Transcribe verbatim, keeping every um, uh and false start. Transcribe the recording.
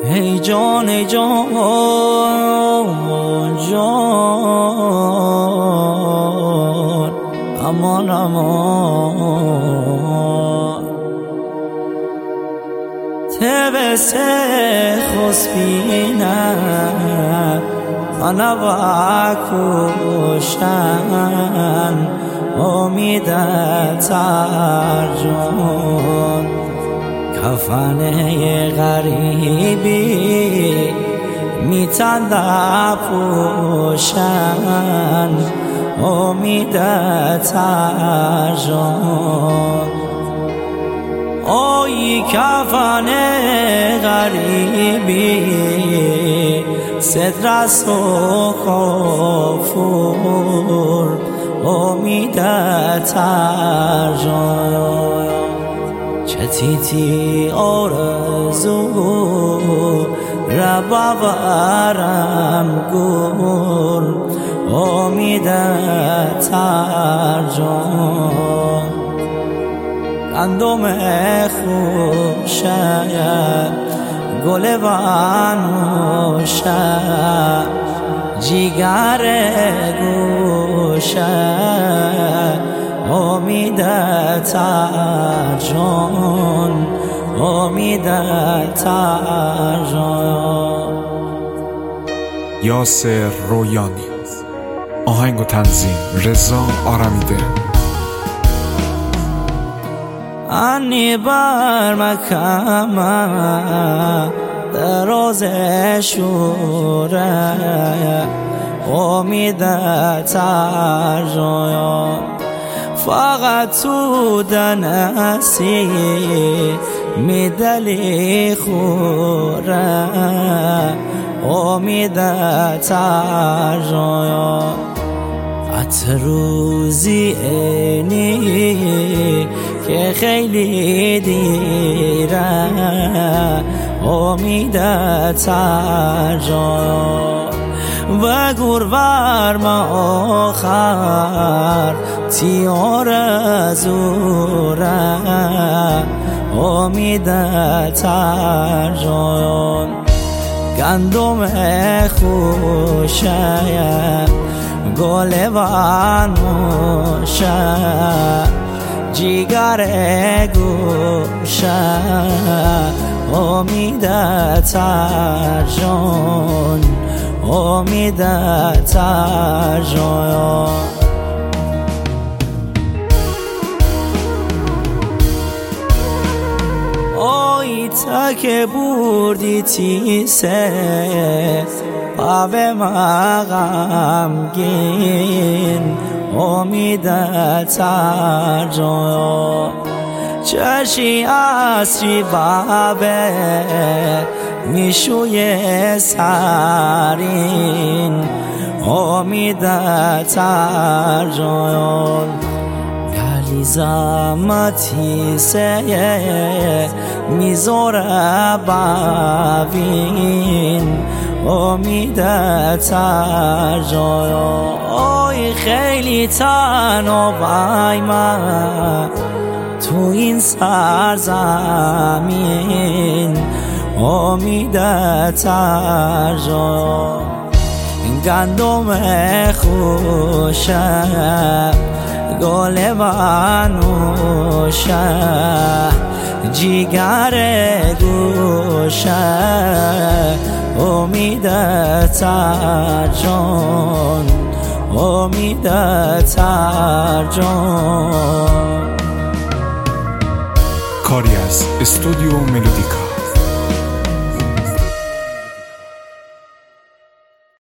ای جان ای جان جان امان امان تبس خسبینم انا باکوشن امیدت ترجون کفنه غریبی میتند پوشن امیدت ترجون آی کفن غریبی سترس و کافور امیدت ترجون چه تیتی آرزو ربورم گل امیدت ترجون گندم خوشه گل بنوشه جیگر گوشه امیدت ترجون امیدت ترجون. یاسر رویانی. آهنگ و تنظیم رضا آرمیده. انی بر مکم دراز شوره امیدت ترجون فقط تو دنسی میدلی خوره امیدت ترجون حتی روزی اینی که خیلی دیره امیدت ترجون و گرور ما آخر تیار زوره امیدت ترجون گندم خوشه گل بنوشه جیگر گوشه امیدت ترجون امیدت ترجون. آی تک بردی تیسه پاوه مغمگین امیدت ترجون چشی اصری بابه میشوی سرین امیدت ترجون گلی زمتی سه میذاره ببین امیدت ترجون آی خیلی تنها من تو این سرزمین امیدت ترجون گندم خوشه گل بنوشه جیگر گوشه امیدت ترجون امیدت ترجون. کاری از استودیو ملودیکا.